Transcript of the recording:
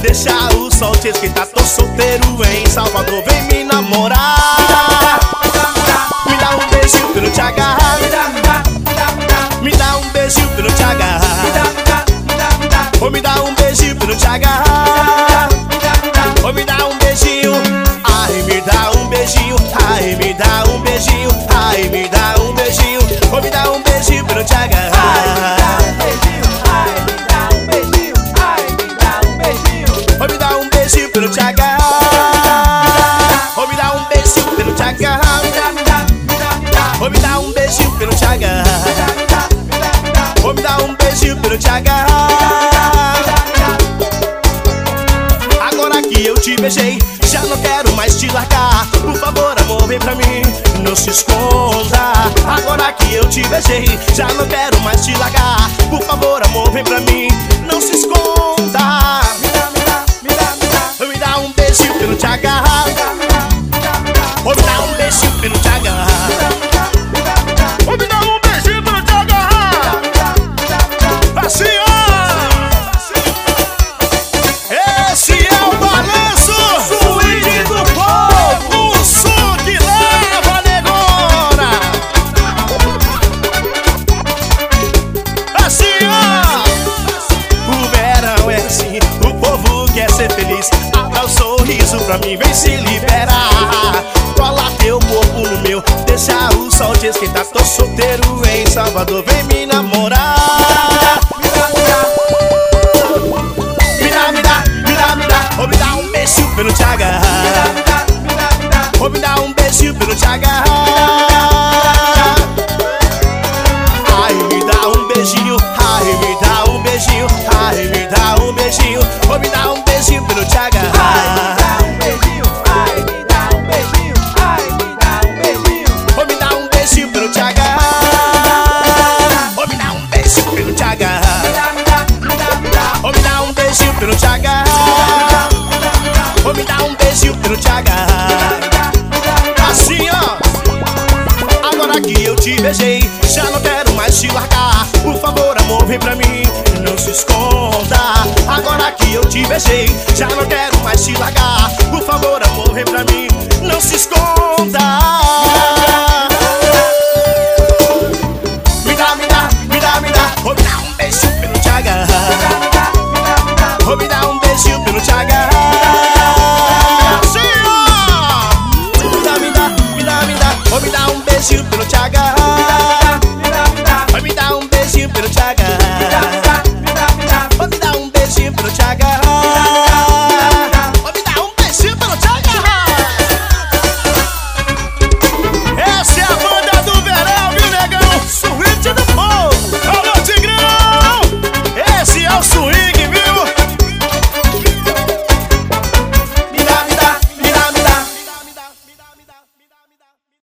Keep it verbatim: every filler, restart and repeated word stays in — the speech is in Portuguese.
deixa o sol te esquentar. Tô solteiro em Salvador, vem me namorar. Me dá um beijinho pra eu te agarrar. Me dá um beijinho pra eu te agarrar. Ou me dá um beijinho pra eu te agarrar. Ou me dá um beijinho. Ai, me dá um beijinho. Ai, me dá um beijinho. Ai, me dá um beijinho. Ou me dá um beijinho pra eu te agarrar. Ou me dá um beijinho pra eu te agarrar. Ou me dá um beijinho pra eu te agarrar. Ou me dá um beijinho pra eu te agarrar. Ou me dá um beijinho pra eu te agarrar. Agora que eu te beijei, já não quero mais te largar. Por favor, amor, vem pra mim, não se esconda. Agora que eu te beijei, já não quero mais te largar. Por favor, amor, vem pra mim, não se esconda. Me dá um beijinho pra eu te agarrar. Ou me dá um beijinho pra eu te agarrar. Ou me dá um beijinho pra eu te agarrar. Assim, ó. Esse é o balanço swing do povo, o som que leva, negona. Assim, ó. O verão é assim, o povo quer ser feliz. Abra o sorriso pra mim, vem se liberar. Cola teu corpo no meu, deixa o sol te esquentar. Tô solteiro em Salvador, vem me namorar. Me dá, me dá, me dá, me dá. Ou me dá um beijinho pra eu te agarrar. Ou me dá um beijinho pra eu te agarrar. Ai, me dá um beijinho. Ai, me dá um beijinho. Ai, me dá um beijinho. Ou me dá um beijinho pra eu te agarrar. Ou me dá um beijinho pra eu te agarrar. Ou me dá um beijinho pra eu te agarrar. Ou me dá um beijinho pra eu te agarrar. Ou me dá um beijinho pra eu te agarrar. Assim, ó. Agora que eu te beijei, já não quero mais te largar. Por favor, amor, vem pra mim, não se esconda. Agora que eu te beijei, já não quero mais te largar. Por favor, amor, vem pra mim, não se esconda.